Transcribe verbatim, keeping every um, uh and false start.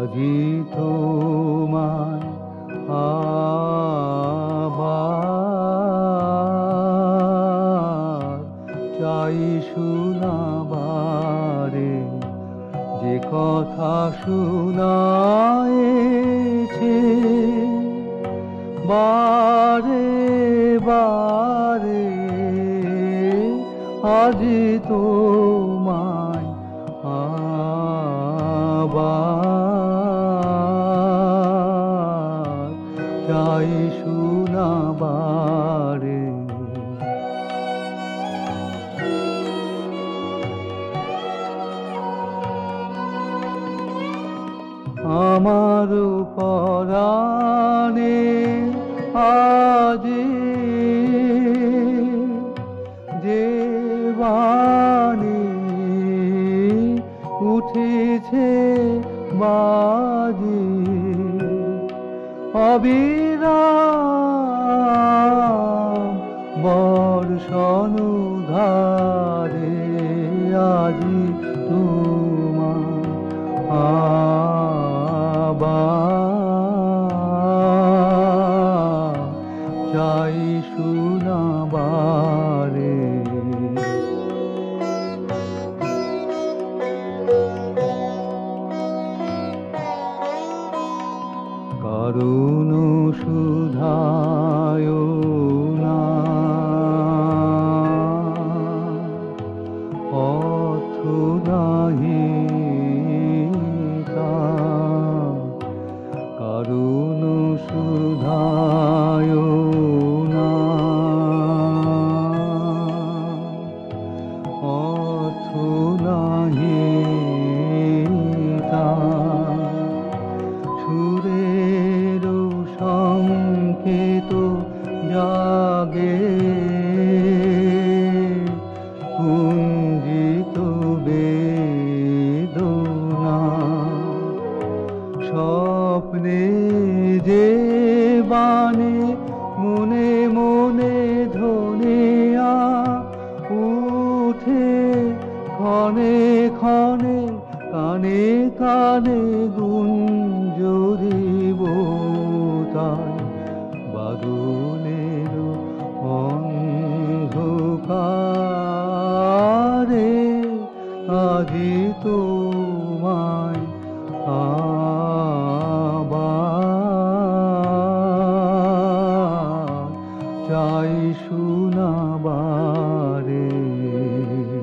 আজি তোমায় আবার চাই শোনাবারে, যে কথা শোনায়েছে বারে বারে। আজি তোমায় আবার চাই শোনাবারে। আমার পরাণে আজি যে বাণী উঠেছে বাজি, অবিরাম বর্ষণ ধারে। আজি তোমায় আবার চাই শোনাবারে। করুণ সুধায় না পথ নাহি তার, করুণ সুধায় না পথ নাহি তার। সুরের সংকেত জাগে কুঞ্জিত বেদনা, স্বপ্নে যে বাণী মনে মনে ধ্বনিয়া উঠে ক্ষণে ক্ষণে কানে কানে গুঞ্জরিব তাই। বাদলের অন্ধকারে আজি তোমায় আবার চাই শোনাবারে।